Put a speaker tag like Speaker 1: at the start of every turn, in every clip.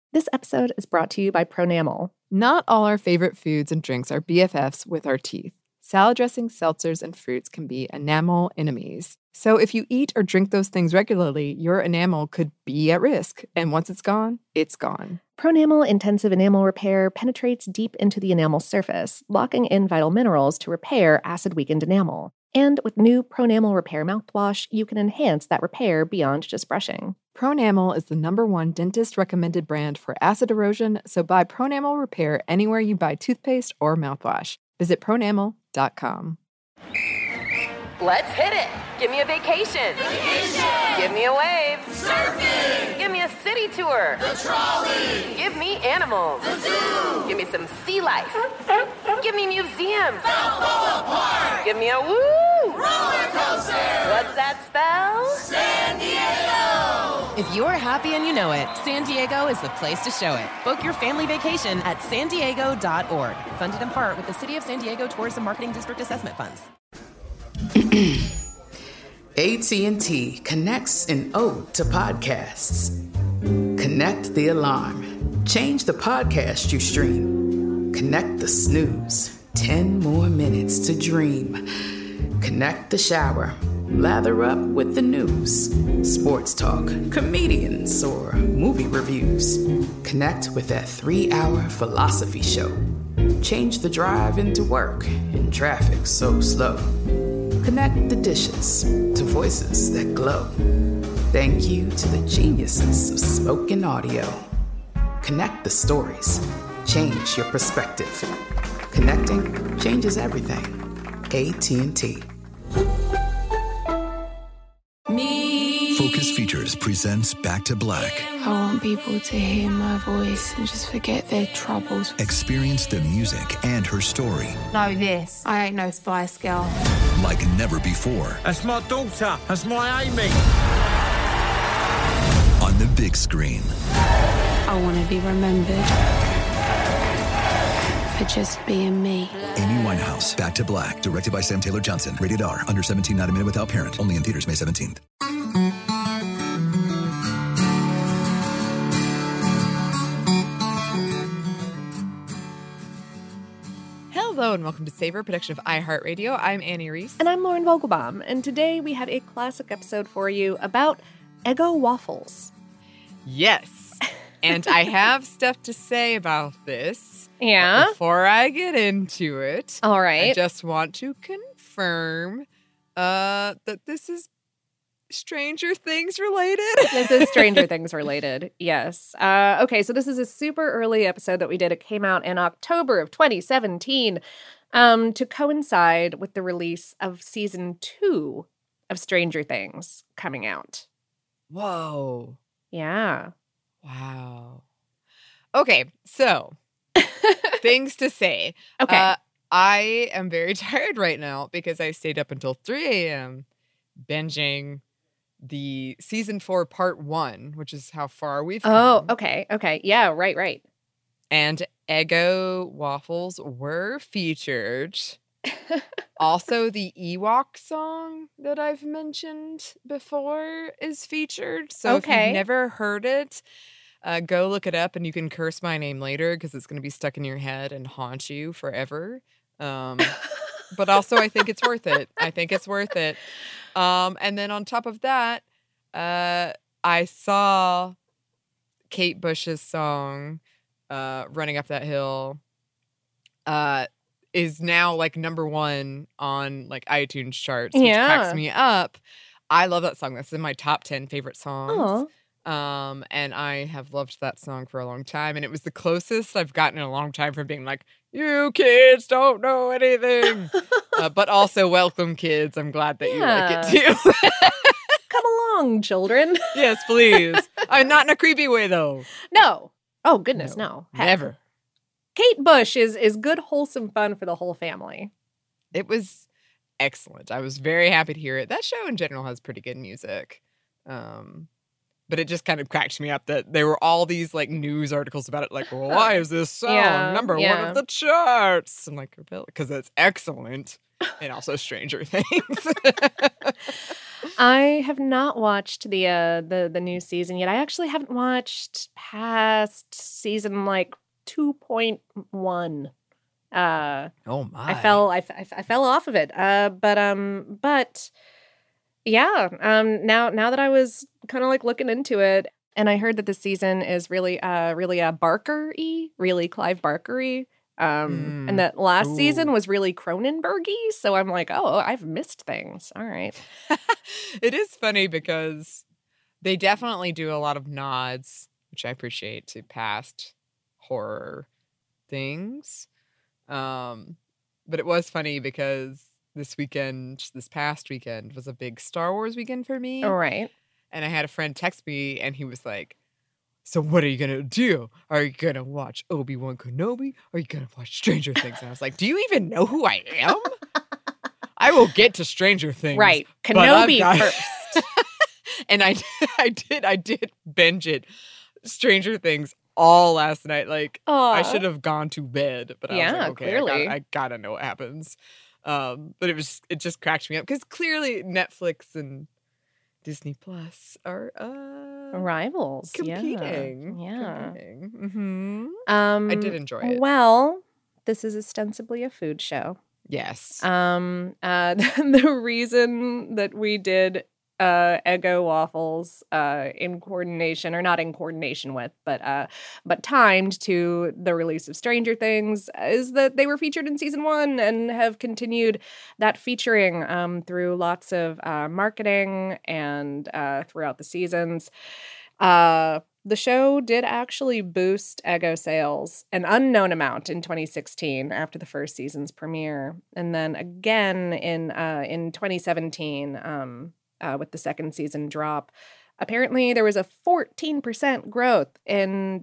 Speaker 1: This episode is brought to you by Pronamel.
Speaker 2: Not all our favorite foods and drinks are BFFs with our teeth. Salad dressings, seltzers, and fruits can be enamel enemies. So if you eat or drink those things regularly, your enamel could be at risk. And once it's gone, it's gone.
Speaker 1: Pronamel Intensive Enamel Repair penetrates deep into the enamel surface, locking in vital minerals to repair acid-weakened enamel. And with new Pronamel Repair mouthwash, you can enhance that repair beyond just brushing.
Speaker 2: Pronamel is the #1 dentist-recommended brand for acid erosion, so buy Pronamel Repair anywhere you buy toothpaste or mouthwash. Visit pronamel.com.
Speaker 3: Let's hit it. Give me a vacation. Give me a wave.
Speaker 4: Surfing.
Speaker 3: Give me a city tour.
Speaker 4: The trolley.
Speaker 3: Give me animals.
Speaker 4: The zoo.
Speaker 3: Give me some sea life. Give me museums.
Speaker 4: Balboa Park.
Speaker 3: Give me a woo.
Speaker 4: Roller coaster.
Speaker 3: What's that spell?
Speaker 4: San Diego.
Speaker 5: If you're happy and you know it, San Diego is the place to show it. Book your family vacation at sandiego.org. Funded in part with the City of San Diego Tourism Marketing District Assessment Funds.
Speaker 6: AT&T connects an ode to podcasts. Connect the alarm. Change the podcast you stream. Connect the snooze. 10 more minutes to dream. Connect the shower. Lather up with the news. Sports talk, comedians, or movie reviews. Connect with that 3-hour philosophy show. Change the drive into work in traffic so slow. Connect the dishes to voices that glow. Thank you to the geniuses of spoken audio. Connect the stories. Change your perspective. Connecting changes everything. AT&T.
Speaker 7: Focus Features presents Back to Black.
Speaker 8: I want people to hear my voice and just forget their troubles.
Speaker 7: Experience the music and her story.
Speaker 8: Know this, I ain't no Spice Girl.
Speaker 7: Like never before.
Speaker 9: That's my daughter. That's my Amy.
Speaker 7: On the big screen.
Speaker 8: I want to be remembered for just being me.
Speaker 7: Amy Winehouse, Back to Black, directed by Sam Taylor Johnson. Rated R, under 17, not a minute without parent. Only in theaters May 17th.
Speaker 2: Hello and welcome to Savor, production of iHeartRadio. I'm Annie Reese.
Speaker 1: And I'm Lauren Vogelbaum, and today we have a classic episode for you about Eggo waffles.
Speaker 2: Yes. And I have stuff to say about this.
Speaker 1: Yeah?
Speaker 2: But before I get into it,
Speaker 1: all right.
Speaker 2: I just want to confirm that this is Stranger Things related.
Speaker 1: This is Stranger Things related, yes. Okay, so this is a super early episode that we did. It came out in October of 2017 to coincide with the release of season 2 of Stranger Things coming out.
Speaker 2: Whoa.
Speaker 1: Yeah.
Speaker 2: Wow. Okay, so things to say.
Speaker 1: Okay.
Speaker 2: I am very tired right now because I stayed up until 3 a.m. binging the season 4 part 1, which is how far we've come.
Speaker 1: Oh, okay. Yeah, right.
Speaker 2: And Eggo waffles were featured. Also, the Ewok song that I've mentioned before is featured. So if you've never heard it, go look it up and you can curse my name later because it's going to be stuck in your head and haunt you forever. But also, I think it's worth it. And then on top of that, I saw Kate Bush's song, Running Up That Hill, is now like #1 on like iTunes charts, which cracks me up. I love that song. That's in my top 10 favorite songs. And I have loved that song for a long time. And it was the closest I've gotten in a long time from being like, you kids don't know anything. But also, welcome, kids. I'm glad that you like it too.
Speaker 1: Come along, children.
Speaker 2: Yes, please. I'm not in a creepy way, though.
Speaker 1: No. Oh, goodness, no.
Speaker 2: Never.
Speaker 1: Kate Bush is good, wholesome fun for the whole family.
Speaker 2: It was excellent. I was very happy to hear it. That show in general has pretty good music. But it just kind of cracked me up that there were all these like news articles about it. Like, well, why is this song #1 of the charts? I'm like, because it's excellent. And also Stranger Things.
Speaker 1: I have not watched the new season yet. I actually haven't watched past season like 2.1.
Speaker 2: Oh my!
Speaker 1: I fell off of it. But yeah. Now that I was kind of like looking into it, and I heard that this season is really Barker-y, really Clive Barker-y. And that last season was really Cronenberg-y. So I'm like, oh, I've missed things. All right.
Speaker 2: It is funny because they definitely do a lot of nods, which I appreciate, to past horror things. But it was funny because this past weekend was a big Star Wars weekend for me.
Speaker 1: All right.
Speaker 2: And I had a friend text me and he was like, so what are you going to do? Are you going to watch Obi-Wan Kenobi? Or are you going to watch Stranger Things? And I was like, do you even know who I am? I will get to Stranger Things.
Speaker 1: Right. Kenobi first.
Speaker 2: And I did binge it. Stranger Things all last night. Like, I should have gone to bed. But I was like, okay,
Speaker 1: clearly.
Speaker 2: I gotta know what happens. But it just cracked me up. Because clearly Netflix and Disney Plus are
Speaker 1: rivals.
Speaker 2: Competing.
Speaker 1: Yeah.
Speaker 2: Competing. Mm-hmm. I did enjoy it.
Speaker 1: Well, this is ostensibly a food show.
Speaker 2: Yes.
Speaker 1: The reason that we did Eggo waffles in coordination, or not in coordination with, but timed to the release of Stranger Things, is that they were featured in season 1 and have continued that featuring through lots of marketing and throughout the seasons. The show did actually boost Eggo sales an unknown amount in 2016 after the first season's premiere, and then again in 2017 with the second season drop. Apparently, there was a 14% growth in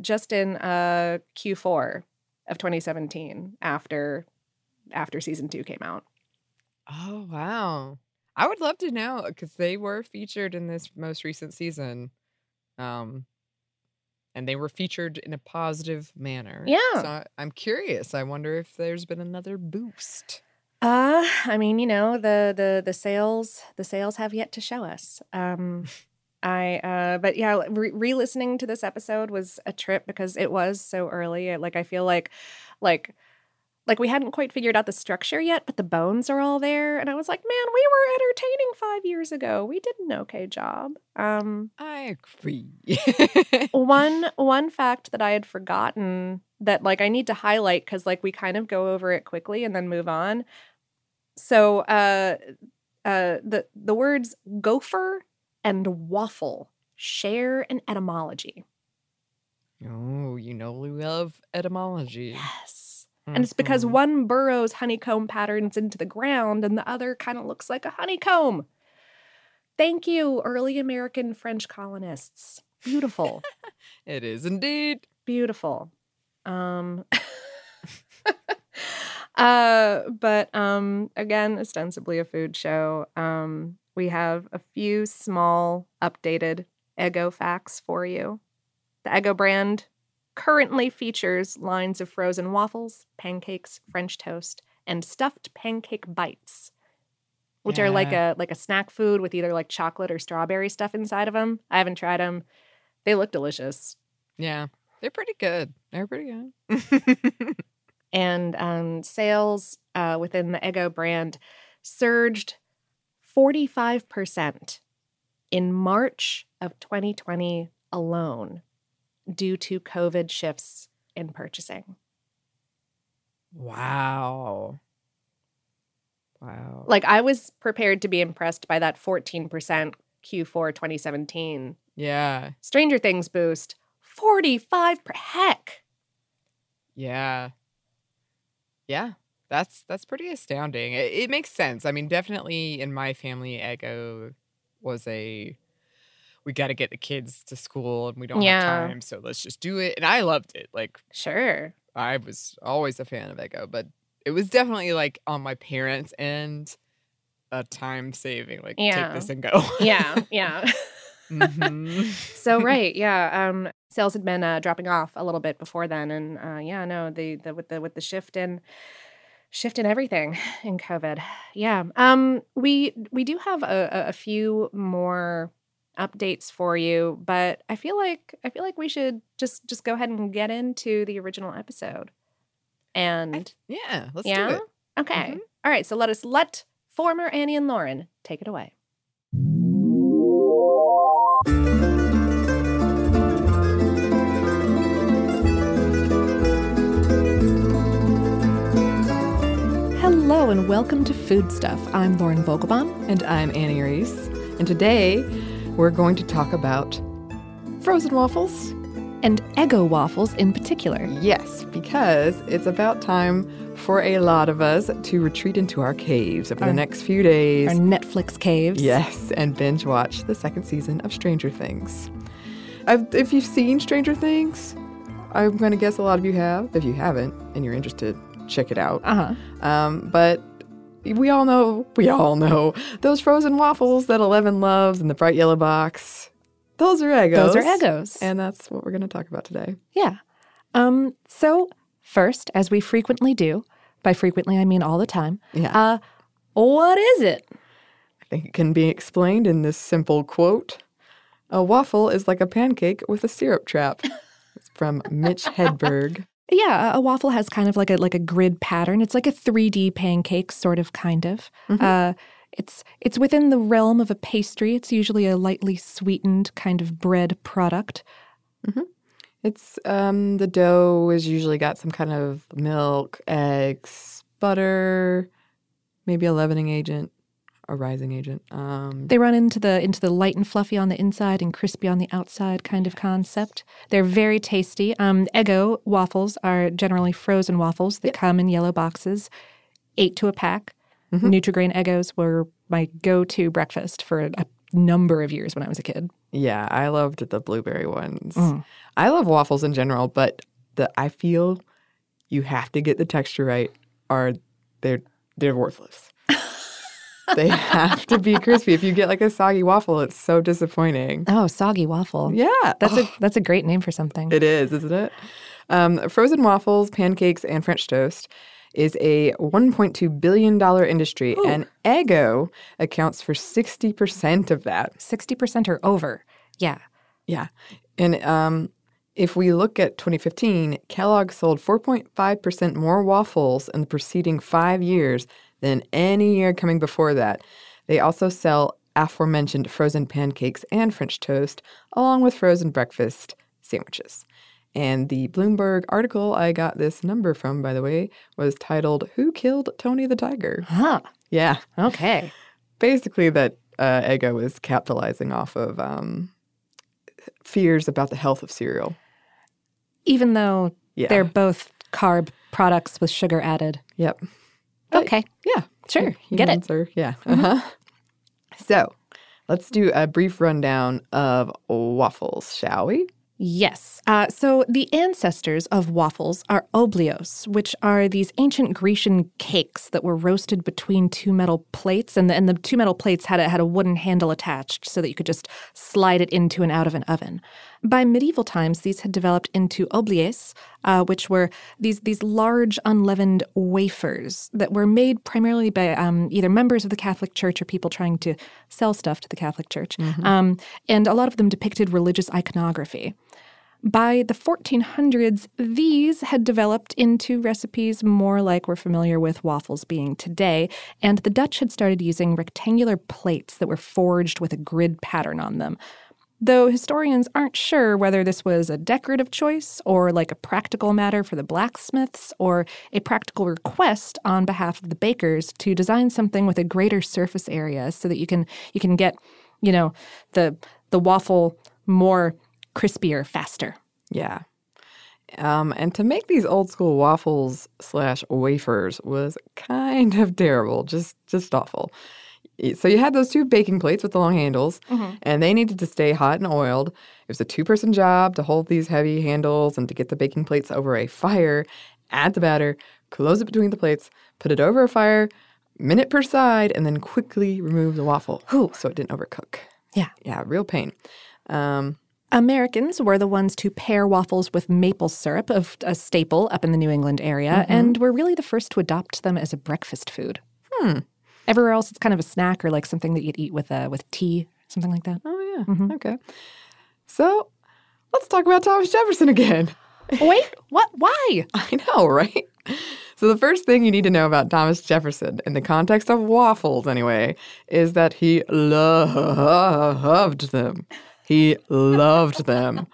Speaker 1: Q4 of 2017 after season 2 came out.
Speaker 2: Oh wow! I would love to know because they were featured in this most recent season. And they were featured in a positive manner.
Speaker 1: Yeah.
Speaker 2: So I'm curious. I wonder if there's been another boost.
Speaker 1: I mean, the sales have yet to show us. But yeah, re-listening to this episode was a trip because it was so early. I feel like we hadn't quite figured out the structure yet, but the bones are all there. And I was like, man, we were entertaining 5 years ago. We did an okay job.
Speaker 2: I agree.
Speaker 1: One fact that I had forgotten that I need to highlight because we kind of go over it quickly and then move on. So the words gopher and waffle share an etymology.
Speaker 2: Oh, we love etymology.
Speaker 1: Yes. And it's because one burrows honeycomb patterns into the ground and the other kind of looks like a honeycomb. Thank you, early American French colonists. Beautiful.
Speaker 2: It is indeed.
Speaker 1: Beautiful. But again, ostensibly a food show. We have a few small updated Eggo facts for you. The Eggo brand currently features lines of frozen waffles, pancakes, French toast, and stuffed pancake bites, which are like a snack food with either chocolate or strawberry stuff inside of them. I haven't tried them. They look delicious.
Speaker 2: Yeah, they're pretty good.
Speaker 1: And sales within the Eggo brand surged 45% in March of 2020 alone, due to COVID shifts in purchasing.
Speaker 2: Wow.
Speaker 1: I was prepared to be impressed by that 14% Q4 2017.
Speaker 2: Yeah.
Speaker 1: Stranger Things boost, 45%. Heck.
Speaker 2: Yeah. Yeah. That's pretty astounding. It makes sense. I mean, definitely in my family, Eggo was we got to get the kids to school and we don't have time, so let's just do it. And I loved it.
Speaker 1: Sure.
Speaker 2: I was always a fan of Eggo, but it was definitely on my parents' end, a time saving. Take this and go.
Speaker 1: Yeah.
Speaker 2: Mm-hmm.
Speaker 1: So right, yeah. Sales had been dropping off a little bit before then, and with the shift Shifting everything in COVID. Yeah. We do have a few more updates for you, but I feel like we should just go ahead and get into the original episode. And
Speaker 2: let's do
Speaker 1: yeah?
Speaker 2: it.
Speaker 1: Okay. All right, so let former Annie and Lauren take it away. Hello and welcome to Food Stuff. I'm Lauren Vogelbaum.
Speaker 10: And I'm Annie Reese. And today we're going to talk about frozen waffles.
Speaker 1: And Eggo waffles in particular.
Speaker 10: Yes, because it's about time for a lot of us to retreat into our caves over the next few days.
Speaker 1: Our Netflix caves.
Speaker 10: Yes, and binge watch the second season of Stranger Things. If you've seen Stranger Things, I'm going to guess a lot of you have. If you haven't and you're interested, check it out. But we all know those frozen waffles that Eleven loves in the bright yellow box. Those are Eggos.
Speaker 1: Those are Eggos.
Speaker 10: And that's what we're going to talk about today.
Speaker 1: Yeah. So first, as we frequently do, by frequently I mean all the time, what is it?
Speaker 10: I think it can be explained in this simple quote. A waffle is like a pancake with a syrup trap. It's from Mitch Hedberg.
Speaker 1: Yeah, a waffle has kind of like a grid pattern. It's like a 3D pancake, sort of, kind of. It's within the realm of a pastry. It's usually a lightly sweetened kind of bread product.
Speaker 10: It's the dough is usually got some kind of milk, eggs, butter, maybe a leavening agent, a rising agent.
Speaker 1: They run into the light and fluffy on the inside and crispy on the outside kind of concept. They're very tasty. Eggo waffles are generally frozen waffles that come in yellow boxes, 8 to a pack. Nutri-Grain Eggos were my go-to breakfast for a number of years when I was a kid.
Speaker 10: Yeah, I loved the blueberry ones. I love waffles in general, but I feel you have to get the texture right or they're worthless. They have to be crispy. If you get like a soggy waffle, it's so disappointing.
Speaker 1: Oh, soggy waffle.
Speaker 10: Yeah.
Speaker 1: That's a great name for something.
Speaker 10: It is, isn't it? Frozen waffles, pancakes, and French toast is a $1.2 billion industry, and Eggo accounts for 60% of that.
Speaker 1: 60% or over. Yeah.
Speaker 10: Yeah. And if we look at 2015, Kellogg sold 4.5% more waffles in the preceding 5 years than any year coming before that. They also sell aforementioned frozen pancakes and French toast, along with frozen breakfast sandwiches. And the Bloomberg article I got this number from, by the way, was titled, "Who Killed Tony the Tiger?"
Speaker 1: Huh.
Speaker 10: Yeah.
Speaker 1: Okay.
Speaker 10: Basically that Eggo is capitalizing off of fears about the health of cereal.
Speaker 1: Even though they're both carb products with sugar added.
Speaker 10: Yep.
Speaker 1: Okay.
Speaker 10: Yeah.
Speaker 1: Sure. Get it.
Speaker 10: So let's do a brief rundown of waffles, shall we?
Speaker 1: Yes. So the ancestors of waffles are oblios, which are these ancient Grecian cakes that were roasted between two metal plates, and the two metal plates had a wooden handle attached so that you could just slide it into and out of an oven. By medieval times, these had developed into obliets, which were these large unleavened wafers that were made primarily by either members of the Catholic Church or people trying to sell stuff to the Catholic Church. And a lot of them depicted religious iconography. By the 1400s, these had developed into recipes more like we're familiar with waffles being today, and the Dutch had started using rectangular plates that were forged with a grid pattern on them. Though historians aren't sure whether this was a decorative choice or like a practical matter for the blacksmiths or a practical request on behalf of the bakers to design something with a greater surface area so that you can get, the waffle more crispier faster.
Speaker 10: Yeah. And to make these old school waffles / wafers was kind of terrible, just awful. So you had those two baking plates with the long handles, and they needed to stay hot and oiled. It was a 2-person job to hold these heavy handles and to get the baking plates over a fire, add the batter, close it between the plates, put it over a fire, minute per side, and then quickly remove the waffle so it didn't overcook.
Speaker 1: Yeah.
Speaker 10: Yeah, real pain.
Speaker 1: Americans were the ones to pair waffles with maple syrup, of a staple up in the New England area, and were really the first to adopt them as a breakfast food. Everywhere else, it's kind of a snack or like something that you'd eat with tea, something like that.
Speaker 10: Oh, yeah. Okay. So let's talk about Thomas Jefferson again.
Speaker 1: Wait, what? Why?
Speaker 10: I know, right? So the first thing you need to know about Thomas Jefferson, in the context of waffles anyway, is that he loved them. He loved them.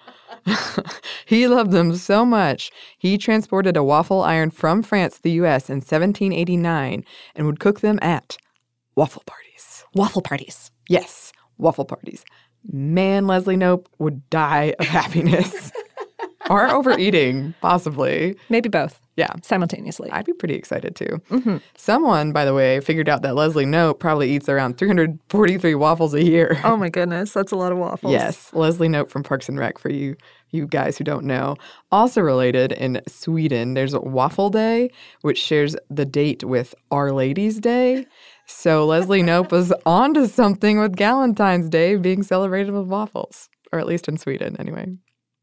Speaker 10: He loved them so much, he transported a waffle iron from France to the U.S. in 1789 and would cook them at waffle parties.
Speaker 1: Waffle parties.
Speaker 10: Yes, waffle parties. Man, Leslie Knope would die of happiness. Or overeating, possibly.
Speaker 1: Maybe both.
Speaker 10: Yeah.
Speaker 1: Simultaneously.
Speaker 10: I'd be pretty excited, too. Someone, by the way, figured out that Leslie Knope probably eats around 343 waffles a year.
Speaker 1: Oh, my goodness. That's a lot of waffles.
Speaker 10: Yes. Leslie Knope from Parks and Rec, for you guys who don't know. Also related, in Sweden, there's a Waffle Day, which shares the date with Our Lady's Day. So Leslie Knope was onto something with Galentine's Day being celebrated with waffles. Or at least in Sweden, anyway.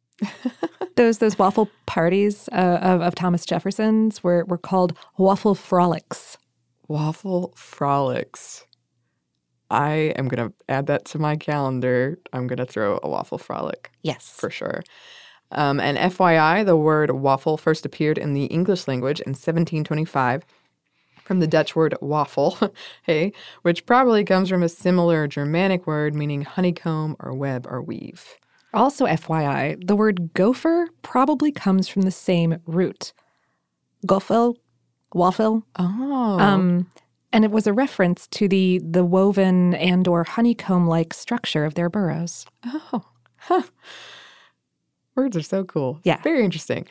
Speaker 1: Those waffle parties of Thomas Jefferson's were called waffle frolics.
Speaker 10: Waffle frolics. I am going to add that to my calendar. I'm going to throw a waffle frolic.
Speaker 1: Yes.
Speaker 10: For sure. And FYI, the word waffle first appeared in the English language in 1725 from the Dutch word waffle, hey, which probably comes from a similar Germanic word meaning honeycomb or web or weave.
Speaker 1: Also, FYI, the word gopher probably comes from the same root. Goffel, waffle.
Speaker 10: Oh.
Speaker 1: And it was a reference to the woven and or honeycomb-like structure of their burrows.
Speaker 10: Oh. Huh. Words are so cool.
Speaker 1: Yeah.
Speaker 10: Very interesting.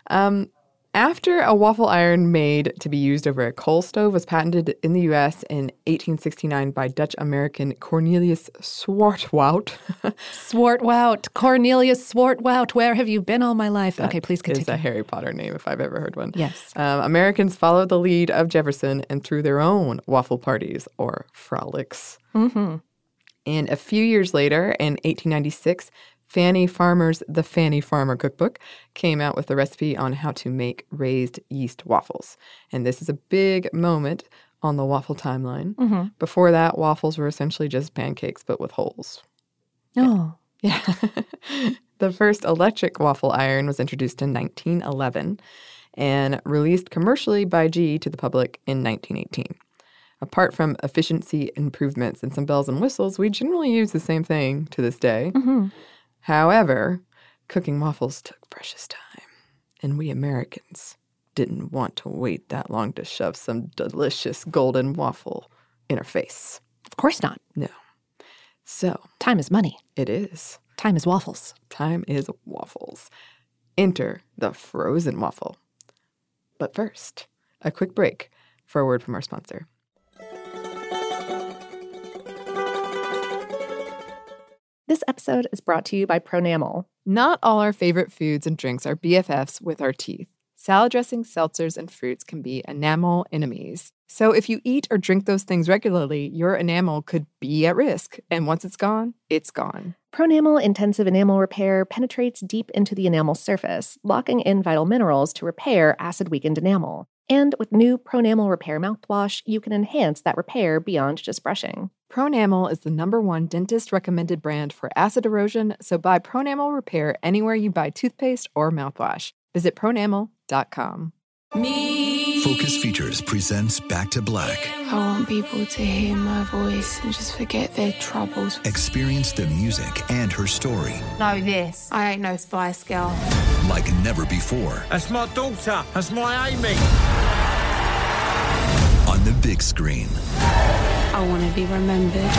Speaker 10: After a waffle iron made to be used over a coal stove was patented in the U.S. in 1869 by Dutch-American Cornelius Swartwout.
Speaker 1: Swartwout. Cornelius Swartwout. Where have you been all my life? Okay, please continue.
Speaker 10: It's a Harry Potter name if I've ever heard one.
Speaker 1: Yes.
Speaker 10: Americans followed the lead of Jefferson and threw their own waffle parties or frolics.
Speaker 1: Mm-hmm.
Speaker 10: And a few years later, in 1896, Fannie Farmer's The Fannie Farmer Cookbook came out with a recipe on how to make raised yeast waffles. And this is a big moment on the waffle timeline.
Speaker 1: Mm-hmm.
Speaker 10: Before that, waffles were essentially just pancakes, but with holes.
Speaker 1: Oh.
Speaker 10: Yeah. The first electric waffle iron was introduced in 1911 and released commercially by GE to the public in 1918. Apart from efficiency improvements and some bells and whistles, we generally use the same thing to this day.
Speaker 1: Mm-hmm.
Speaker 10: However, cooking waffles took precious time, and we Americans didn't want to wait that long to shove some delicious golden waffle in our face.
Speaker 1: Of course not.
Speaker 10: No. So.
Speaker 1: Time is money.
Speaker 10: It is.
Speaker 1: Time is waffles.
Speaker 10: Time is waffles. Enter the frozen waffle. But first, a quick break for a word from our sponsor.
Speaker 1: This episode is brought to you by Pronamel.
Speaker 2: Not all our favorite foods and drinks are BFFs with our teeth. Salad dressings, seltzers, and fruits can be enamel enemies. So if you eat or drink those things regularly, your enamel could be at risk. And once it's gone, it's gone.
Speaker 1: Pronamel Intensive Enamel Repair penetrates deep into the enamel surface, locking in vital minerals to repair acid-weakened enamel. And with new Pronamel Repair mouthwash, you can enhance that repair beyond just brushing.
Speaker 2: Pronamel is the #1 dentist-recommended brand for acid erosion, so buy Pronamel Repair anywhere you buy toothpaste or mouthwash. Visit pronamel.com.
Speaker 7: Focus Features presents Back to Black.
Speaker 8: I want people to hear my voice and just forget their troubles.
Speaker 7: Experience the music and her story.
Speaker 8: Know this. I ain't no Spice Girl.
Speaker 7: Like never before.
Speaker 9: That's my daughter. That's my Amy.
Speaker 7: On the big screen.
Speaker 8: I want to be remembered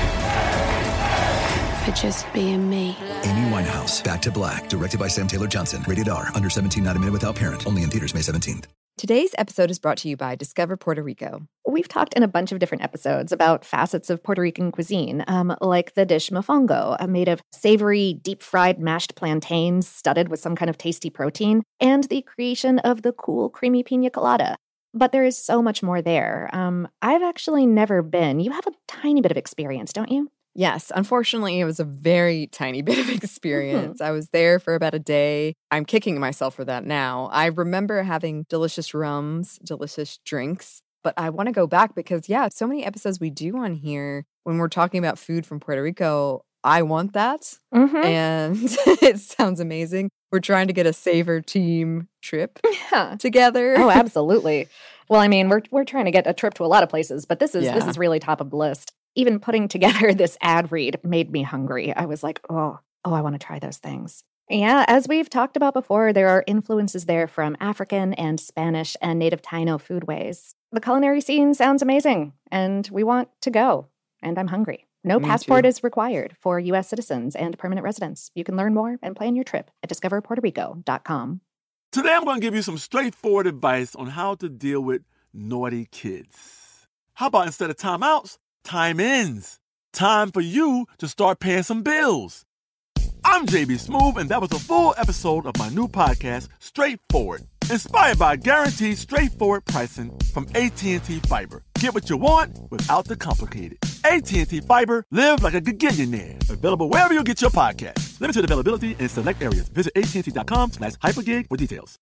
Speaker 8: for just being me.
Speaker 7: Amy Winehouse, Back to Black, directed by Sam Taylor Johnson. Rated R, under 17, not a minute without parent. Only in theaters May 17th.
Speaker 2: Today's episode is brought to you by Discover Puerto Rico.
Speaker 1: We've talked in a bunch of different episodes about facets of Puerto Rican cuisine, like the dish mofongo, made of savory, deep-fried mashed plantains studded with some kind of tasty protein, and the creation of the cool, creamy pina colada. But there is so much more there. I've actually never been. You have a tiny bit of experience, don't you?
Speaker 11: Yes, unfortunately, it was a very tiny bit of experience. I was there for about a day. I'm kicking myself for that now. I remember having delicious rums, delicious drinks, but I want to go back because, yeah, so many episodes we do on here when we're talking about food from Puerto Rico. I want that, and it sounds amazing. We're trying to get a Savor team trip together.
Speaker 1: Oh, absolutely. Well, I mean, we're trying to get a trip to a lot of places, but this is really top of the list. Even putting together this ad read made me hungry. I was like, oh, I want to try those things. Yeah, as we've talked about before, there are influences there from African and Spanish and native Taino foodways. The culinary scene sounds amazing, and we want to go, and I'm hungry. No passport is required for U.S. citizens and permanent residents. You can learn more and plan your trip at discoverpuertorico.com.
Speaker 12: Today I'm going to give you some straightforward advice on how to deal with naughty kids. How about instead of timeouts, time-ins? Time for you to start paying some bills. I'm JB Smoove, and that was a full episode of my new podcast, Straightforward, inspired by guaranteed straightforward pricing from AT&T Fiber. Get what you want without the complicated. AT&T Fiber, live like a gigillionaire. Available wherever you get your podcast. Limited availability in select areas. Visit AT&T.com/hypergig for details.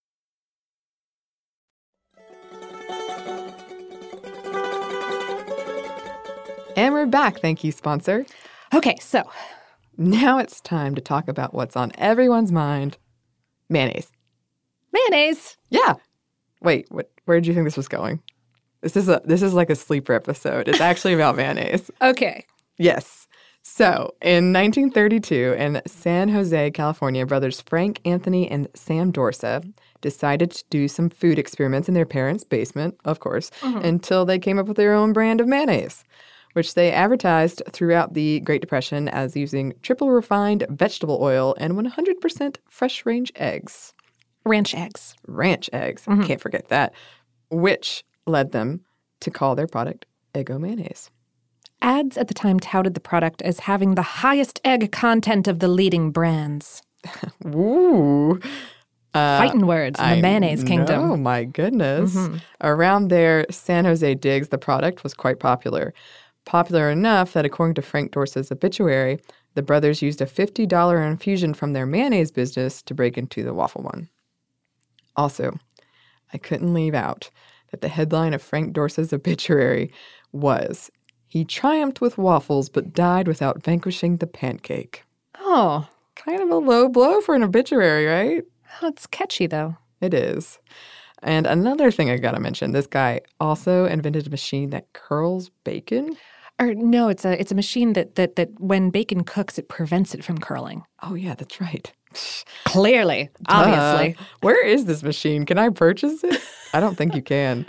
Speaker 10: And we're back. Thank you, sponsor.
Speaker 1: Okay, so
Speaker 10: now it's time to talk about what's on everyone's mind. Mayonnaise.
Speaker 1: Mayonnaise?
Speaker 10: Yeah. Wait, where did you think this was going? This is like a sleeper episode. It's actually about mayonnaise.
Speaker 1: Okay.
Speaker 10: Yes. So, in 1932, in San Jose, California, brothers Frank Anthony and Sam Dorsa decided to do some food experiments in their parents' basement, of course, until they came up with their own brand of mayonnaise, which they advertised throughout the Great Depression as using triple refined vegetable oil and 100% fresh-range eggs.
Speaker 1: Ranch eggs.
Speaker 10: Ranch eggs. Can't forget that. Which led them to call their product Eggo mayonnaise.
Speaker 1: Ads at the time touted the product as having the highest egg content of the leading brands.
Speaker 10: Ooh.
Speaker 1: Fighting words in the mayonnaise kingdom.
Speaker 10: Oh, my goodness. Around their San Jose digs, the product was quite popular. Popular enough that, according to Frank Dorsa's obituary, the brothers used a $50 infusion from their mayonnaise business to break into the waffle one. Also, I couldn't leave out that the headline of Frank Dorsa's obituary was, "He triumphed with waffles but died without vanquishing the pancake."
Speaker 1: Oh.
Speaker 10: Kind of a low blow for an obituary, right?
Speaker 1: Oh, it's catchy, though.
Speaker 10: It is. And another thing I gotta mention, this guy also invented a machine that curls bacon.
Speaker 1: Or no, it's a machine that when bacon cooks, it prevents it from curling.
Speaker 10: Oh, yeah, that's right.
Speaker 1: Clearly, obviously.
Speaker 10: Where is this machine? Can I purchase it? I don't think you can.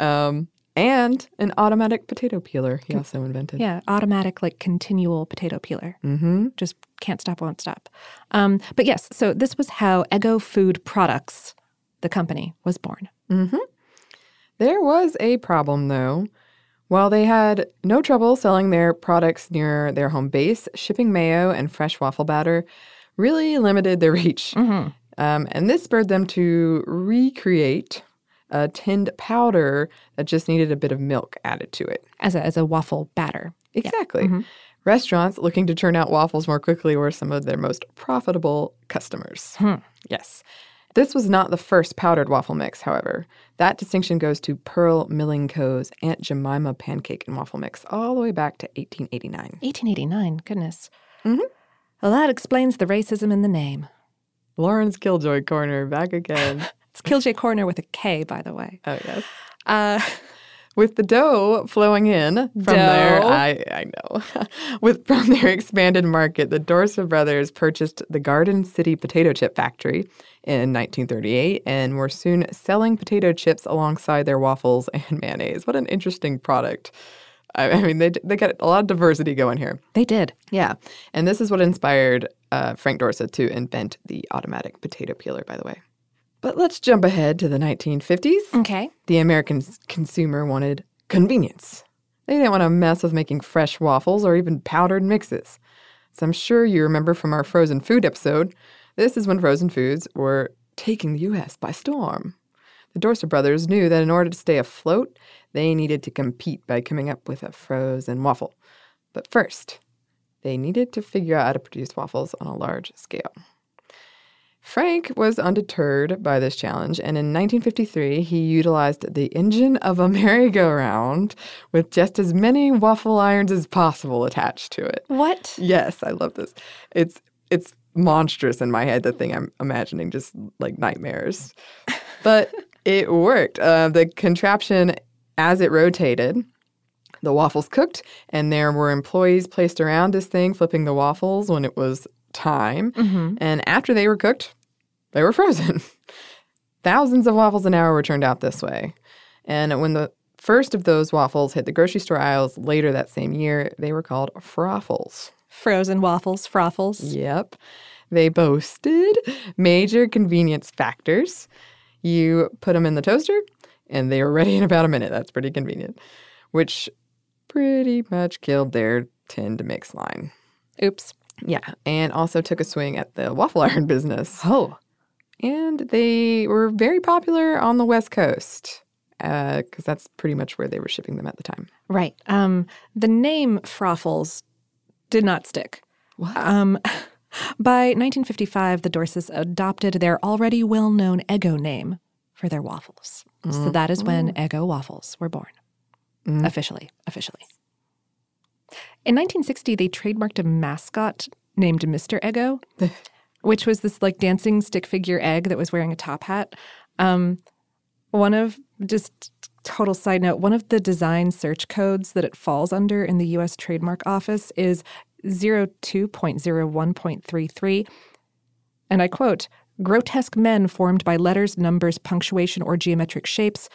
Speaker 10: And an automatic potato peeler he also invented.
Speaker 1: Yeah, automatic, like, continual potato peeler. Just can't stop, won't stop. But yes, so this was how Eggo Food Products, the company, was born.
Speaker 10: There was a problem, though. While they had no trouble selling their products near their home base, shipping mayo and fresh waffle batter really limited their reach. And this spurred them to recreate a tinned powder that just needed a bit of milk added to it.
Speaker 1: As a waffle batter.
Speaker 10: Exactly. Restaurants looking to churn out waffles more quickly were some of their most profitable customers. Yes. This was not the first powdered waffle mix, however. That distinction goes to Pearl Milling Co.'s Aunt Jemima pancake and waffle mix all the way back to 1889.
Speaker 1: 1889, goodness. Well, that explains the racism in the name.
Speaker 10: Lauren's Killjoy Corner, back again.
Speaker 1: It's Killjoy Corner with a K, by the way.
Speaker 10: Oh, yes. With the dough flowing in from their, I know, from their expanded market, the Dorsa brothers purchased the Garden City Potato Chip Factory in 1938 and were soon selling potato chips alongside their waffles and mayonnaise. What an interesting product. I mean, they got a lot of diversity going here.
Speaker 1: They did.
Speaker 10: Yeah. And this is what inspired Frank Dorsa to invent the automatic potato peeler, by the way. But let's jump ahead to the 1950s.
Speaker 1: Okay.
Speaker 10: The American consumer wanted convenience. They didn't want to mess with making fresh waffles or even powdered mixes. So I'm sure you remember from our frozen food episode, this is when frozen foods were taking the U.S. by storm. The Dorsa brothers knew that in order to stay afloat, they needed to compete by coming up with a frozen waffle. But first, They needed to figure out how to produce waffles on a large scale. Frank was undeterred by this challenge, and in 1953, he utilized the engine of a merry-go-round with just as many waffle irons as possible attached to it.
Speaker 1: What?
Speaker 10: Yes, I love this. It's monstrous in my head, the thing I'm imagining, just like nightmares. But it worked. The contraption, as it rotated, the waffles cooked, and there were employees placed around this thing flipping the waffles when it was time.
Speaker 1: Mm-hmm.
Speaker 10: And after they were cooked, they were frozen. Thousands of waffles an hour were turned out this way. And when the first of those waffles hit the grocery store aisles later that same year, they were called Froffles.
Speaker 1: Frozen waffles, Froffles.
Speaker 10: Yep. They boasted major convenience factors. You put them in the toaster, and they were ready in about a minute. That's pretty convenient. Which pretty much killed their tin-to-mix line.
Speaker 1: Oops.
Speaker 10: Yeah, and also took a swing at the waffle iron business.
Speaker 1: Oh.
Speaker 10: And they were very popular on the West Coast because that's pretty much where they were shipping them at the time.
Speaker 1: Right. The name Froffles did not stick.
Speaker 10: What?
Speaker 1: By 1955, the Dorses adopted their already well-known Eggo name for their waffles. So that is when Eggo waffles were born. Officially. In 1960, they trademarked a mascot named Mr. Eggo, which was this like dancing stick figure egg that was wearing a top hat. Just total side note, one of the design search codes that it falls under in the U.S. Trademark Office is 02.01.33. And I quote, grotesque men formed by letters, numbers, punctuation, or geometric shapes,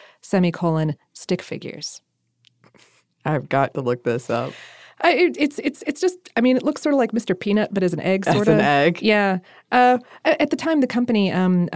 Speaker 1: stick figures.
Speaker 10: I've got to look this up.
Speaker 1: It's just, I mean, it looks sort of like Mr. Peanut, but as an egg, sort of.
Speaker 10: As an egg?
Speaker 1: Yeah. At the time, the company,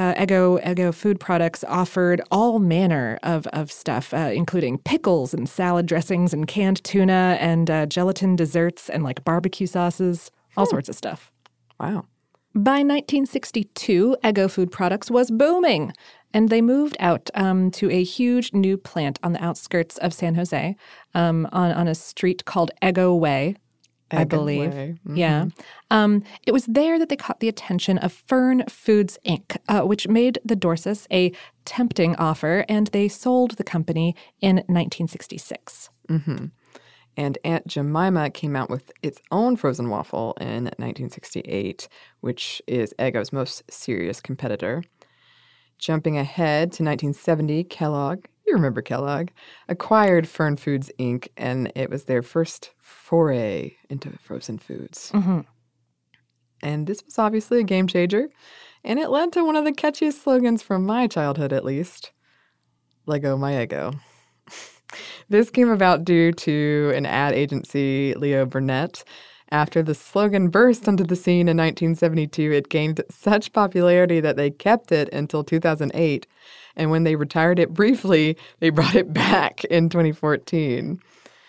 Speaker 1: Eggo Food Products, offered all manner of stuff, including pickles and salad dressings and canned tuna and gelatin desserts and like barbecue sauces, all sorts of stuff.
Speaker 10: Wow.
Speaker 1: By 1962, Eggo Food Products was booming, and they moved out to a huge new plant on the outskirts of San Jose on a street called Eggo Way, I believe.
Speaker 10: Mm-hmm.
Speaker 1: Yeah. It was there that they caught the attention of Fern Foods, Inc., which made the Dorses a tempting offer, and they sold the company in 1966.
Speaker 10: Mm-hmm. And Aunt Jemima came out with its own frozen waffle in 1968, which is Eggo's most serious competitor. Jumping ahead to 1970, Kellogg, you remember Kellogg, acquired Fern Foods, Inc., and it was their first foray into frozen foods.
Speaker 1: Mm-hmm.
Speaker 10: And this was obviously a game changer, and it led to one of the catchiest slogans from my childhood, at least, Lego My Eggo. This came about due to an ad agency, Leo Burnett. After the slogan burst onto the scene in 1972, it gained such popularity that they kept it until 2008. And when they retired it briefly, they brought it back in 2014.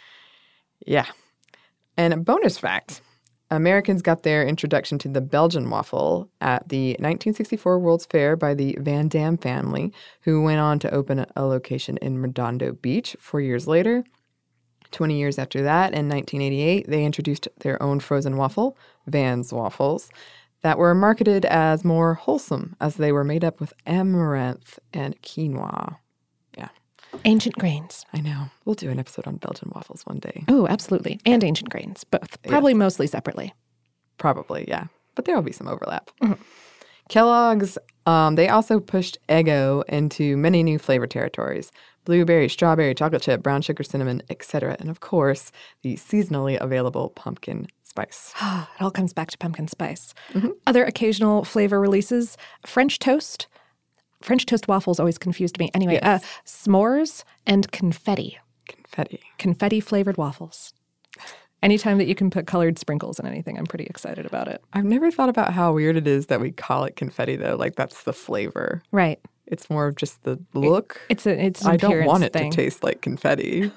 Speaker 10: Yeah. And a bonus fact, Americans got their introduction to the Belgian waffle at the 1964 World's Fair by the Van Dam family, who went on to open a location in Redondo Beach 4 years later. 20 years after that, in 1988, they introduced their own frozen waffle, Van's Waffles, that were marketed as more wholesome as they were made up with amaranth and quinoa. Yeah.
Speaker 1: Ancient grains.
Speaker 10: I know. We'll do an episode on Belgian waffles one day.
Speaker 1: Oh, absolutely. And ancient grains, both. Probably mostly separately.
Speaker 10: Probably, yeah. But there will be some overlap. Mm-hmm. Kellogg's, they also pushed Eggo into many new flavor territories. Blueberry, strawberry, chocolate chip, brown sugar, cinnamon, etc. And of course, the seasonally available pumpkin spice.
Speaker 1: It all comes back to pumpkin spice.
Speaker 10: Mm-hmm.
Speaker 1: Other occasional flavor releases, French toast. French toast waffles always confused me. Anyway,
Speaker 10: yes.
Speaker 1: S'mores and confetti. Confetti-flavored waffles. Anytime that you can put colored sprinkles in anything, I'm pretty excited about it.
Speaker 10: I've never thought about how weird it is that we call it confetti, though. Like, that's the flavor.
Speaker 1: Right.
Speaker 10: It's more of just the look.
Speaker 1: It's an
Speaker 10: I don't want it
Speaker 1: thing.
Speaker 10: to taste like confetti.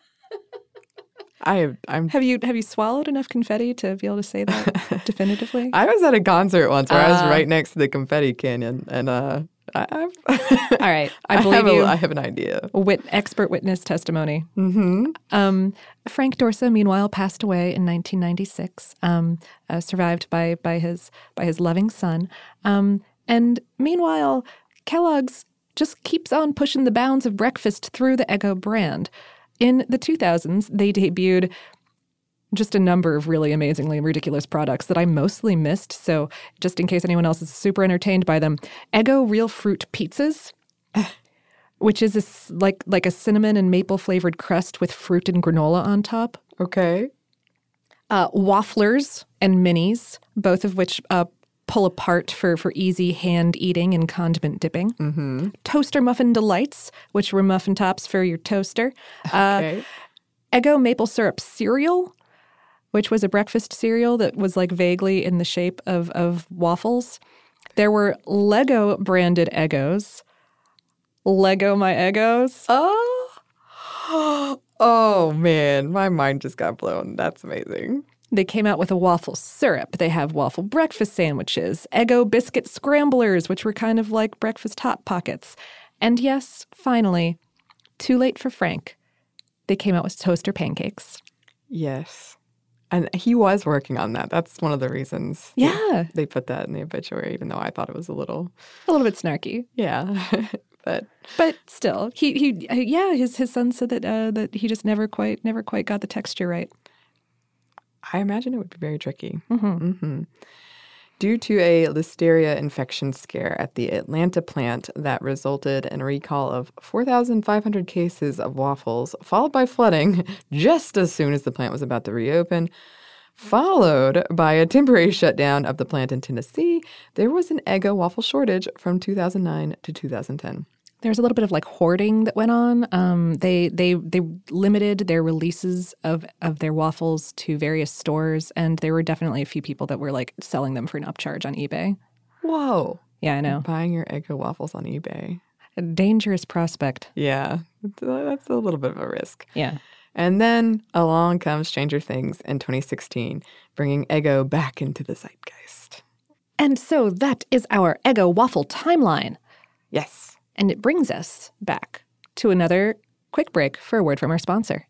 Speaker 1: Have you swallowed enough confetti to be able to say that definitively?
Speaker 10: I was at a concert once where I was right next to the confetti canyon, and All
Speaker 1: right. I believe you.
Speaker 10: I have an idea.
Speaker 1: Expert witness testimony.
Speaker 10: Mm-hmm.
Speaker 1: Frank Dorsa, meanwhile, passed away in 1996, survived by his loving son. And meanwhile, Kellogg's just keeps on pushing the bounds of breakfast through the Eggo brand. In the 2000s, they debuted just a number of really amazingly ridiculous products that I mostly missed. So just in case anyone else is super entertained by them, Eggo Real Fruit Pizzas, which is like a cinnamon and maple flavored crust with fruit and granola on top.
Speaker 10: Okay.
Speaker 1: Wafflers and minis, both of which pull apart for easy hand eating and condiment dipping.
Speaker 10: Mm-hmm.
Speaker 1: Toaster Muffin Delights, which were muffin tops for your toaster.
Speaker 10: Okay.
Speaker 1: Eggo Maple Syrup Cereal, which was a breakfast cereal that was like vaguely in the shape of waffles. There were Lego branded Eggos. Lego My Eggos.
Speaker 10: Oh, man. My mind just got blown. That's amazing.
Speaker 1: They came out with a waffle syrup. They have waffle breakfast sandwiches, Eggo biscuit scramblers, which were kind of like breakfast Hot Pockets. And yes, finally, too late for Frank, they came out with toaster pancakes.
Speaker 10: Yes. And he was working on that. That's one of the reasons.
Speaker 1: Yeah.
Speaker 10: They put that in the obituary, even though I thought it was a little
Speaker 1: bit snarky.
Speaker 10: Yeah. But
Speaker 1: still, his son said that he just never quite got the texture right.
Speaker 10: I imagine it would be very tricky.
Speaker 1: Mm-hmm.
Speaker 10: Mm-hmm. Due to a listeria infection scare at the Atlanta plant that resulted in a recall of 4,500 cases of waffles, followed by flooding just as soon as the plant was about to reopen, followed by a temporary shutdown of the plant in Tennessee, there was an Eggo waffle shortage from 2009 to 2010.
Speaker 1: There's a little bit of like hoarding that went on. They limited their releases of their waffles to various stores, and there were definitely a few people that were like selling them for an upcharge on eBay.
Speaker 10: Whoa.
Speaker 1: Yeah, I know.
Speaker 10: Buying your Eggo waffles on eBay.
Speaker 1: A dangerous prospect.
Speaker 10: Yeah, that's a little bit of a risk.
Speaker 1: Yeah.
Speaker 10: And then along comes Stranger Things in 2016, bringing Eggo back into the zeitgeist.
Speaker 1: And so that is our Eggo waffle timeline.
Speaker 10: Yes.
Speaker 1: And it brings us back to another quick break for a word from our sponsor.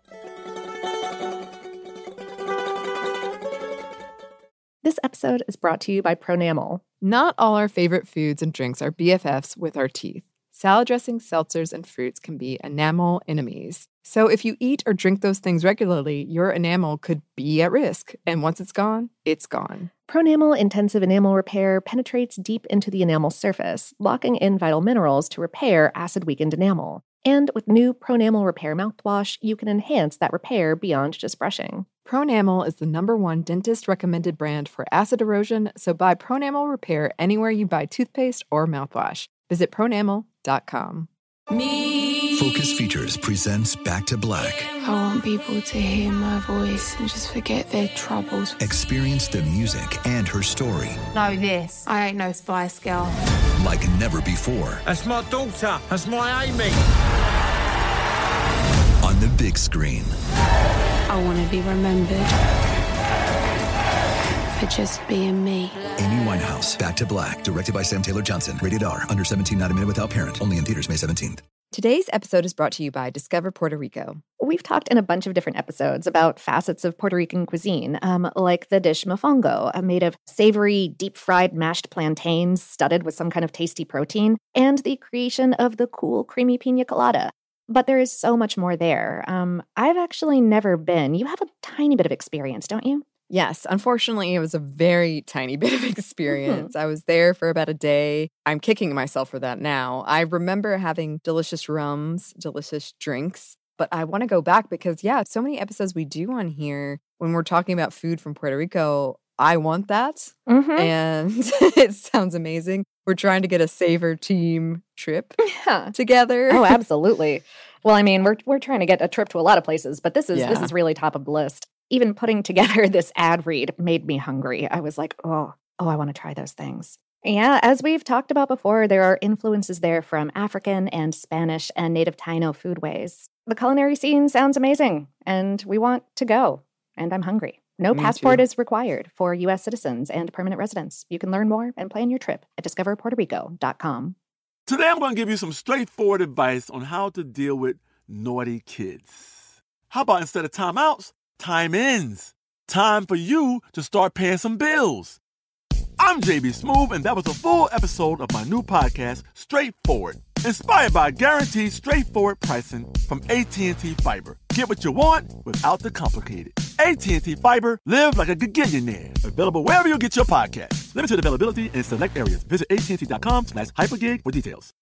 Speaker 1: This episode is brought to you by Pronamel.
Speaker 11: Not all our favorite foods and drinks are BFFs with our teeth. Salad dressings, seltzers, and fruits can be enamel enemies. So if you eat or drink those things regularly, your enamel could be at risk. And once it's gone, it's gone.
Speaker 1: Pronamel Intensive Enamel Repair penetrates deep into the enamel surface, locking in vital minerals to repair acid-weakened enamel. And with new Pronamel Repair mouthwash, you can enhance that repair beyond just brushing.
Speaker 11: Pronamel is the #1 dentist-recommended brand for acid erosion, so buy Pronamel Repair anywhere you buy toothpaste or mouthwash. Visit pronamel.com.
Speaker 7: Focus Features presents Back to Black.
Speaker 8: I want people to hear my voice and just forget their troubles.
Speaker 7: Experience the music and her story
Speaker 8: Know this, I ain't no Spice Girl.
Speaker 7: like never before.
Speaker 9: That's my daughter. That's my Amy.
Speaker 7: On the big screen.
Speaker 8: I want to be remembered for just being me.
Speaker 7: Amy Winehouse, Back to Black, directed by Sam Taylor Johnson. Rated R, under 17, not admitted without parent. Only in theaters May 17th.
Speaker 11: Today's episode is brought to you by Discover Puerto Rico.
Speaker 1: We've talked in a bunch of different episodes about facets of Puerto Rican cuisine, like the dish mofongo, made of savory, deep-fried mashed plantains studded with some kind of tasty protein, and the creation of the cool, creamy pina colada. But there is so much more there. I've actually never been. You have a tiny bit of experience, don't you?
Speaker 11: Yes, unfortunately, it was a very tiny bit of experience. I was there for about a day. I'm kicking myself for that now. I remember having delicious rums, delicious drinks, but I want to go back because, so many episodes we do on here when we're talking about food from Puerto Rico. I want that, and it sounds amazing. We're trying to get a Savor team trip together.
Speaker 1: Oh, absolutely. Well, I mean, we're trying to get a trip to a lot of places, but this is really top of the list. Even putting together this ad read made me hungry. I was like, oh, I want to try those things. Yeah, as we've talked about before, there are influences there from African and Spanish and native Taino foodways. The culinary scene sounds amazing, and we want to go. And I'm hungry. No passport is required for U.S. citizens and permanent residents. You can learn more and plan your trip at discoverpuertorico.com.
Speaker 12: Today I'm going to give you some straightforward advice on how to deal with naughty kids. How about instead of timeouts, time-ins? Time for you to start paying some bills. I'm JB Smoove, and that was a full episode of my new podcast, Straightforward, inspired by guaranteed straightforward pricing from AT&T Fiber. Get what you want without the complicated. AT&T Fiber, live like a gigillionaire. Available wherever you get your podcast. Limited availability in select areas. Visit AT&T.com/hypergig for details.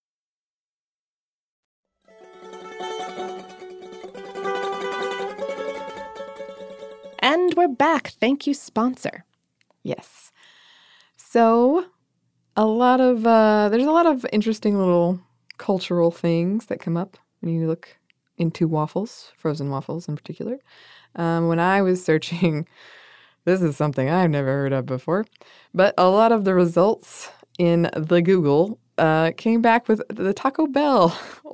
Speaker 1: And we're back. Thank you, sponsor.
Speaker 10: Yes. So, there's a lot of interesting little cultural things that come up when you look into waffles, frozen waffles in particular. When I was searching, this is something I've never heard of before, but a lot of the results in the Google came back with the Taco Bell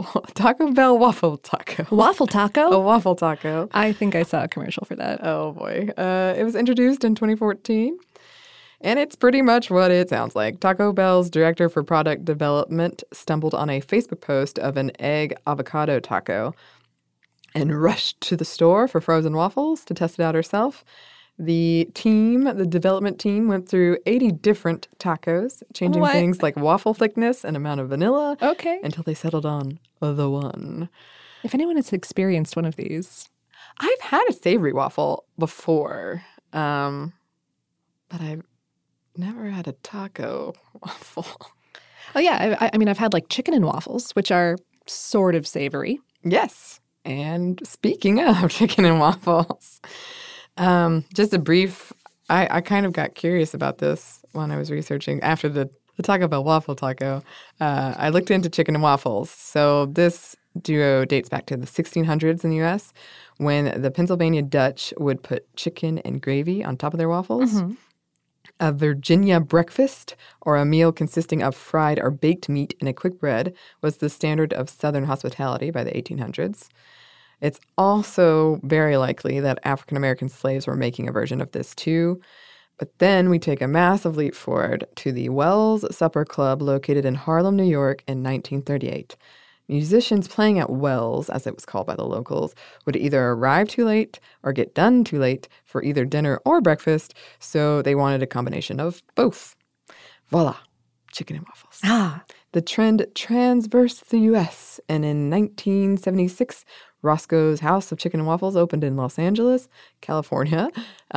Speaker 10: waffle taco.
Speaker 1: Waffle taco?
Speaker 10: A waffle taco.
Speaker 1: I think I saw a commercial for that.
Speaker 10: Oh, boy. It was introduced in 2014. And it's pretty much what it sounds like. Taco Bell's director for product development stumbled on a Facebook post of an egg avocado taco and rushed to the store for frozen waffles to test it out herself. The development team, went through 80 different tacos, changing things like waffle thickness and amount of vanilla.
Speaker 1: Okay.
Speaker 10: Until they settled on the one.
Speaker 1: If anyone has experienced one of these.
Speaker 10: I've had a savory waffle before, but I've never had a taco waffle.
Speaker 1: Oh, yeah. I mean, I've had like chicken and waffles, which are sort of savory.
Speaker 10: Yes. And speaking of chicken and waffles, just a brief, I kind of got curious about this when I was researching after the Taco Bell waffle taco. I looked into chicken and waffles. So this duo dates back to the 1600s in the U.S. when the Pennsylvania Dutch would put chicken and gravy on top of their waffles. Mm-hmm. A Virginia breakfast, or a meal consisting of fried or baked meat in a quick bread, was the standard of Southern hospitality by the 1800s. It's also very likely that African-American slaves were making a version of this too. But then we take a massive leap forward to the Wells Supper Club located in Harlem, New York in 1938. Musicians playing at Wells, as it was called by the locals, would either arrive too late or get done too late for either dinner or breakfast, so they wanted a combination of both. Voila, chicken and waffles. The trend transversed the U.S., and in 1976, Roscoe's House of Chicken and Waffles opened in Los Angeles, California,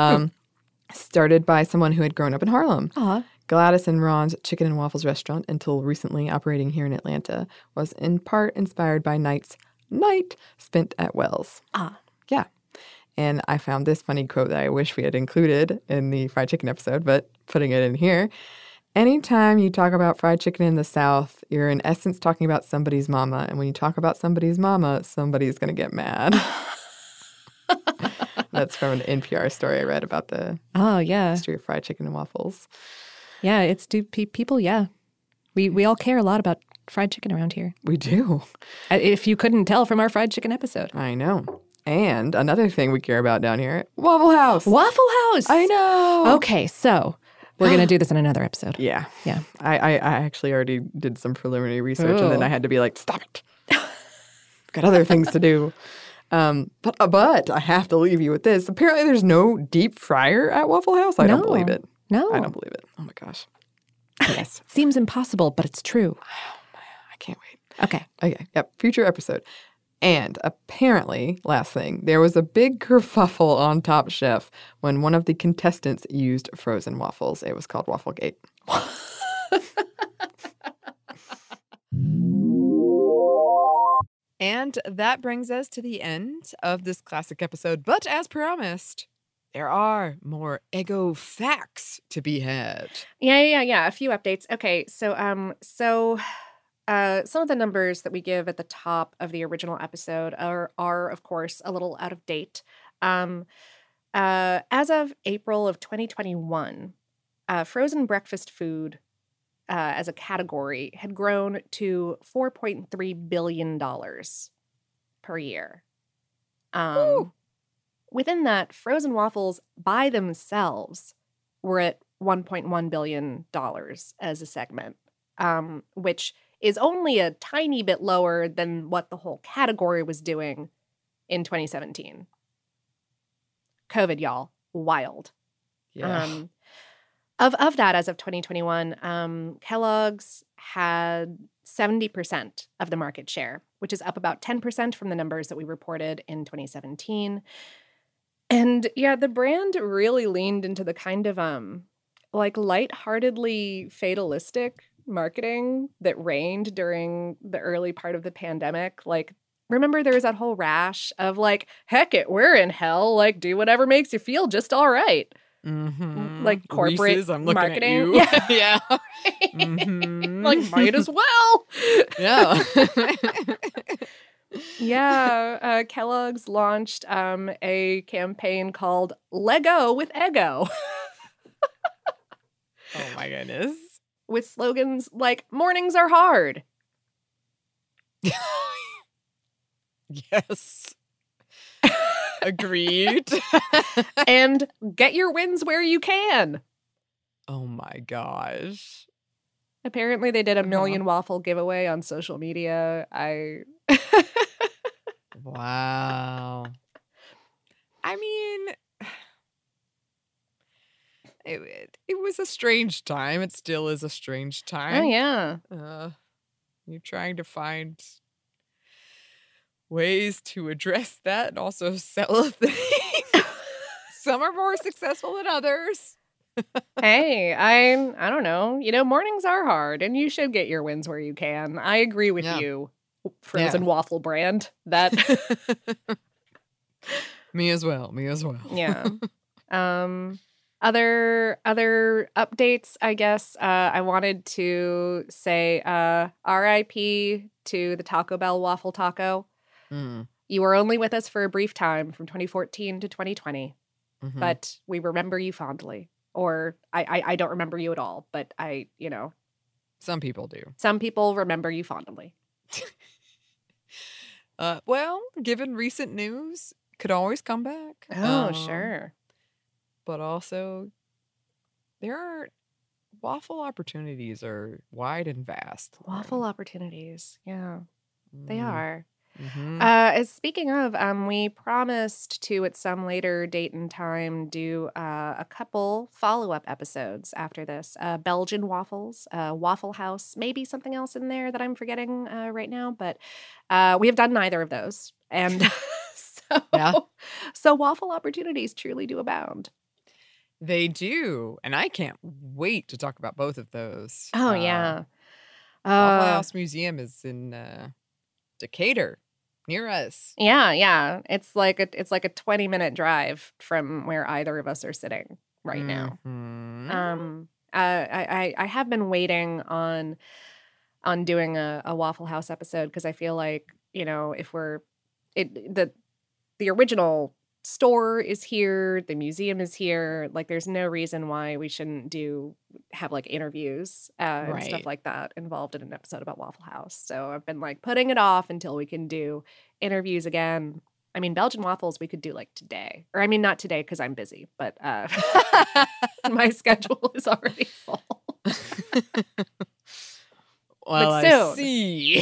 Speaker 10: started by someone who had grown up in Harlem. Gladys and Ron's Chicken and Waffles restaurant, until recently operating here in Atlanta, was in part inspired by night spent at Wells. Yeah. And I found this funny quote that I wish we had included in the fried chicken episode, but putting it in here. Anytime you talk about fried chicken in the South, you're in essence talking about somebody's mama. And when you talk about somebody's mama, somebody's going to get mad. That's from an NPR story I read about the history of fried chicken and waffles.
Speaker 1: Yeah, people, yeah. We all care a lot about fried chicken around here.
Speaker 10: We do.
Speaker 1: If you couldn't tell from our fried chicken episode.
Speaker 10: I know. And another thing we care about down here, Waffle House.
Speaker 1: Waffle House!
Speaker 10: I know.
Speaker 1: Okay, so we're going to do this in another episode.
Speaker 10: Yeah.
Speaker 1: Yeah.
Speaker 10: I actually already did some preliminary research, and then I had to be like, stop it. Got other things to do. But I have to leave you with this. Apparently there's no deep fryer at Waffle House. I don't believe it.
Speaker 1: No.
Speaker 10: I don't believe it. Oh, my gosh.
Speaker 1: Yes. Seems impossible, but it's true.
Speaker 10: I can't wait.
Speaker 1: Okay.
Speaker 10: Yep. Future episode. And apparently, last thing, there was a big kerfuffle on Top Chef when one of the contestants used frozen waffles. It was called Wafflegate.
Speaker 2: And that brings us to the end of this classic episode. But as promised, there are more Eggo facts to be had.
Speaker 1: Yeah. A few updates. Okay, so some of the numbers that we give at the top of the original episode are of course, a little out of date. As of April of 2021, frozen breakfast food as a category had grown to $4.3 billion per year. Within that, frozen waffles by themselves were at $1.1 billion as a segment, which is only a tiny bit lower than what the whole category was doing in 2017. COVID, y'all. Wild.
Speaker 2: Yeah.
Speaker 1: Of that, as of 2021, Kellogg's had 70% of the market share, which is up about 10% from the numbers that we reported in 2017. And yeah, the brand really leaned into the kind of like lightheartedly fatalistic marketing that reigned during the early part of the pandemic. Like, remember there was that whole rash of like, heck it, we're in hell, like do whatever makes you feel just all right.
Speaker 2: Mm-hmm.
Speaker 1: Like corporate
Speaker 2: Reese's, I'm looking
Speaker 1: marketing.
Speaker 2: at you.
Speaker 1: Yeah.
Speaker 2: Mm-hmm.
Speaker 1: Like, might as well.
Speaker 2: Yeah.
Speaker 1: Yeah. Kellogg's launched a campaign called Lego with Ego.
Speaker 2: Oh my goodness.
Speaker 1: With slogans like, mornings are hard.
Speaker 2: Yes. Agreed.
Speaker 1: And get your wins where you can.
Speaker 2: Oh my gosh.
Speaker 1: Apparently they did a million waffle giveaway on social media.
Speaker 2: Wow. I mean, it was a strange time. It still is a strange time.
Speaker 1: Oh, yeah.
Speaker 2: You're trying to find ways to address that and also sell a thing. Some are more successful than others.
Speaker 1: Hey, I don't know. You know, mornings are hard and you should get your wins where you can. I agree with you, Frozen Waffle brand. That
Speaker 2: Me as well.
Speaker 1: Yeah. Other updates, I guess. I wanted to say RIP to the Taco Bell waffle taco. You were only with us for a brief time from 2014 to 2020, but we remember you fondly. Or I don't remember you at all, but
Speaker 2: some people do.
Speaker 1: Some people remember you fondly.
Speaker 2: Well, given recent news, could always come back.
Speaker 1: Oh, sure.
Speaker 2: But also, waffle opportunities are wide and vast.
Speaker 1: Waffle opportunities. Yeah, they are. Speaking of, we promised to, at some later date and time, do a couple follow-up episodes after this. Belgian waffles, Waffle House, maybe something else in there that I'm forgetting right now, but we have done neither of those. And so waffle opportunities truly do abound.
Speaker 2: They do. And I can't wait to talk about both of those.
Speaker 1: Oh, yeah.
Speaker 2: Waffle House Museum is in Decatur, near us.
Speaker 1: Yeah. It's like a 20-minute drive from where either of us are sitting right now. I have been waiting on doing a Waffle House episode because I feel like, if the original store is here, the museum is here, like there's no reason why we shouldn't have like interviews and stuff like that involved in an episode about Waffle House. So I've been like putting it off until we can do interviews again. I mean, Belgian waffles we could do like today, or I mean not today because I'm busy, but my schedule is already full.
Speaker 2: Well,
Speaker 1: but soon.
Speaker 2: I see.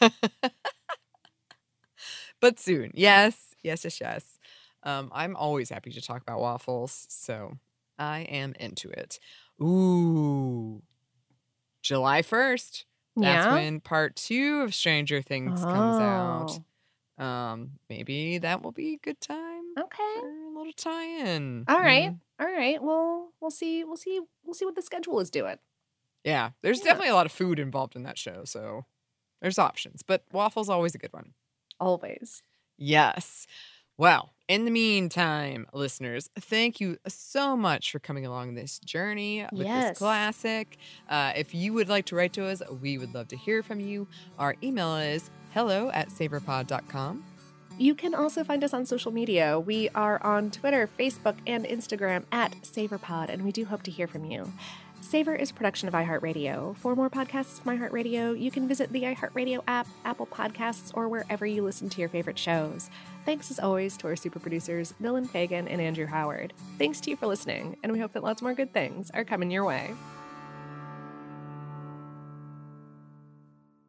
Speaker 2: But soon, yes. I'm always happy to talk about waffles, so I am into it. Ooh, July 1st. That's when part 2 of Stranger Things comes out. Maybe that will be a good time.
Speaker 1: Okay,
Speaker 2: for a little tie-in.
Speaker 1: All right. Well, we'll see what the schedule is doing.
Speaker 2: Yeah, there's definitely a lot of food involved in that show, so there's options. But waffles always a good one.
Speaker 1: Always.
Speaker 2: Yes. Well, in the meantime, listeners, thank you so much for coming along this journey with this classic. If you would like to write to us, we would love to hear from you. Our email is hello@savorpod.com.
Speaker 1: You can also find us on social media. We are on Twitter, Facebook, and Instagram @SavorPod, and we do hope to hear from you. Savor is a production of iHeartRadio. For more podcasts from iHeartRadio, you can visit the iHeartRadio app, Apple Podcasts, or wherever you listen to your favorite shows. Thanks as always to our super producers, Dylan Fagan and Andrew Howard. Thanks to you for listening, and we hope that lots more good things are coming your way.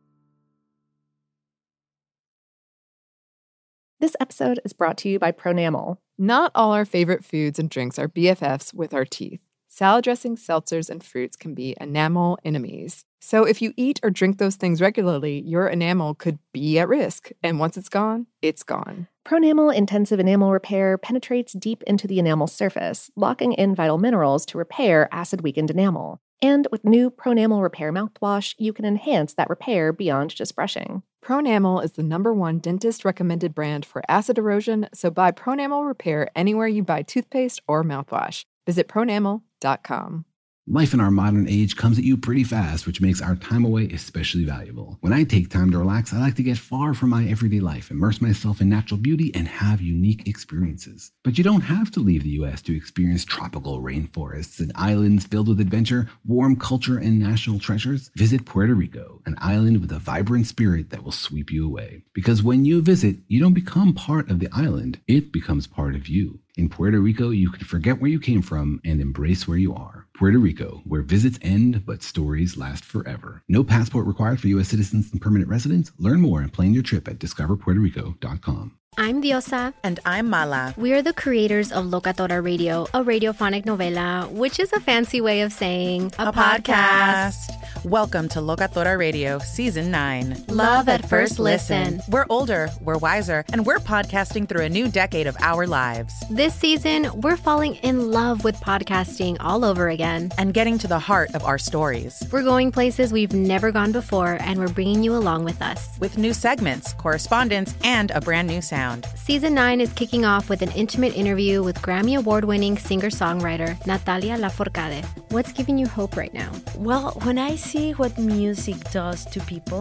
Speaker 1: This episode is brought to you by Pronamel.
Speaker 11: Not all our favorite foods and drinks are BFFs with our teeth. Salad dressings, seltzers, and fruits can be enamel enemies. So if you eat or drink those things regularly, your enamel could be at risk. And once it's gone, it's gone.
Speaker 1: Pronamel Intensive Enamel Repair penetrates deep into the enamel surface, locking in vital minerals to repair acid-weakened enamel. And with new Pronamel Repair mouthwash, you can enhance that repair beyond just brushing.
Speaker 11: Pronamel is the #1 dentist-recommended brand for acid erosion, so buy Pronamel Repair anywhere you buy toothpaste or mouthwash. Visit pronamel.com.
Speaker 13: Life in our modern age comes at you pretty fast, which makes our time away especially valuable. When I take time to relax, I like to get far from my everyday life, immerse myself in natural beauty, and have unique experiences. But you don't have to leave the U.S. to experience tropical rainforests and islands filled with adventure, warm culture, and national treasures. Visit Puerto Rico, an island with a vibrant spirit that will sweep you away. Because when you visit, you don't become part of the island, it becomes part of you. In Puerto Rico, you can forget where you came from and embrace where you are. Puerto Rico, where visits end, but stories last forever. No passport required for U.S. citizens and permanent residents. Learn more and plan your trip at discoverpuertorico.com.
Speaker 14: I'm Diosa.
Speaker 15: And I'm Mala.
Speaker 14: We are the creators of Locatora Radio, a radiophonic novela, which is a fancy way of saying
Speaker 15: a podcast. Welcome to Locatora Radio, Season 9.
Speaker 14: Love at first listen.
Speaker 15: We're older, we're wiser, and we're podcasting through a new decade of our lives.
Speaker 14: This season, we're falling in love with podcasting all over again.
Speaker 15: And getting to the heart of our stories.
Speaker 14: We're going places we've never gone before, and we're bringing you along with us.
Speaker 15: With new segments, correspondence, and a brand new sound.
Speaker 14: Season 9 is kicking off with an intimate interview with Grammy Award-winning singer-songwriter Natalia Lafourcade. What's giving you hope right now?
Speaker 16: Well, when I see what music does to people,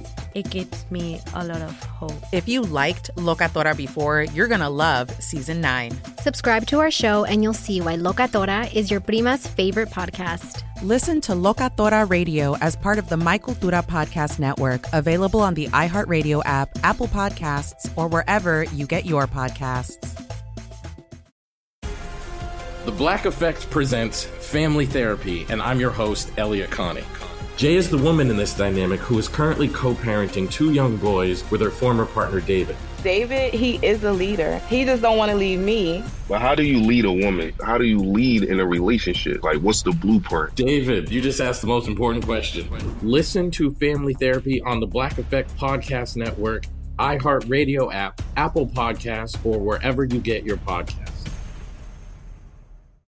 Speaker 16: it gives me a lot of hope.
Speaker 15: If you liked Locatora before, you're gonna love Season 9.
Speaker 14: Subscribe to our show and you'll see why Locatora is your prima's favorite podcast.
Speaker 15: Listen to Locatora Radio as part of the My Cultura Podcast Network, available on the iHeartRadio app, Apple Podcasts, or wherever you get your podcasts.
Speaker 17: The Black Effect presents Family Therapy, and I'm your host, Elliot Connie. Jay is the woman in this dynamic who is currently co-parenting 2 young boys with her former partner, David.
Speaker 18: David, he is a leader. He just don't want to leave me.
Speaker 19: But how do you lead a woman? How do you lead in a relationship? Like, what's the blueprint?
Speaker 17: David, you just asked the most important question. Listen to Family Therapy on the Black Effect Podcast Network, iHeartRadio app, Apple Podcasts, or wherever you get your podcasts.